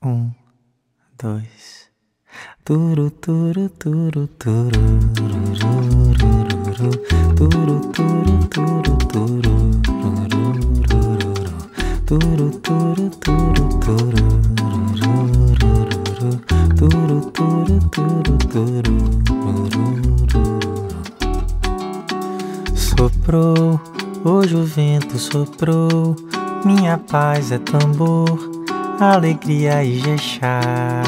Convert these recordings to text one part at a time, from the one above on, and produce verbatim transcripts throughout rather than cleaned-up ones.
Um, dois. Turu, turu, turu, turu, rururururu. Turu, turu, turu, turu, rururururu. Turu, turu, turu, turu, rururururu. Turu, turu, turu, turu, rururururu. Soprou, hoje o vento soprou, minha paz é tambor, alegria Ijexá.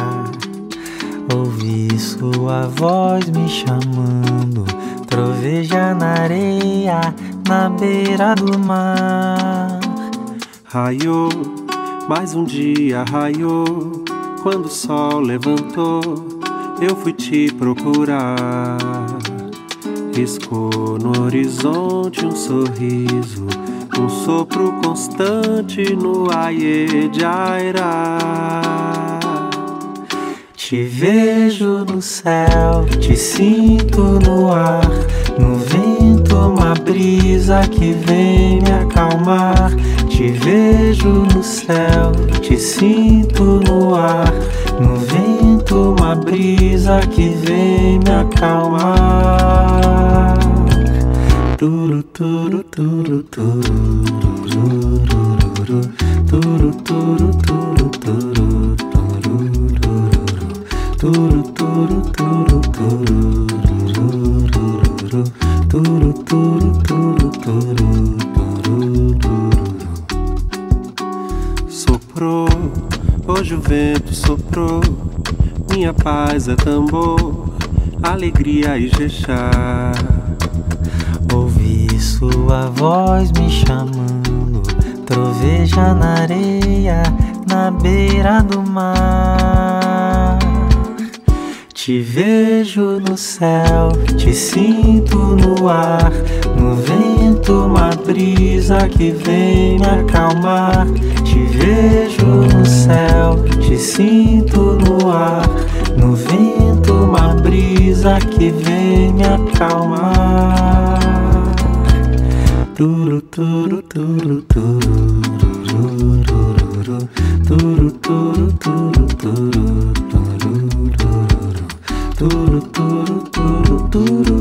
Ouvi sua voz me chamando, troveja na areia, na beira do mar. Raiou, mais um dia raiou, quando o sol levantou, eu fui te procurar. Riscou no horizonte um sorriso, um sopro constante no Aie de Airá. Te vejo no céu, te sinto no ar, no vento uma brisa que vem me acalmar. Te vejo no céu, te sinto no ar, no vento uma brisa que vem me acalmar. Turu, turu, turu, turu, rururururu. Turu, turu, turu, turu, rururururu. Turu, turu, turu, turu, rururururu. Turu, turu, turu, turu, rururururu. Soprou, hoje o vento soprou, minha paz é tambor, alegria Ijexá. Ouvi sua voz me chamando, troveja na areia, na beira do mar. Te vejo no céu, te sinto no ar, no vento uma brisa que vem me acalmar. Te vejo no céu, te sinto no ar, no vento uma brisa que vem me acalmar. Turu, turu, turu, turu, rururururu. Turu, turu, turu, turu, rururururu. Turu, turu, turu, turu.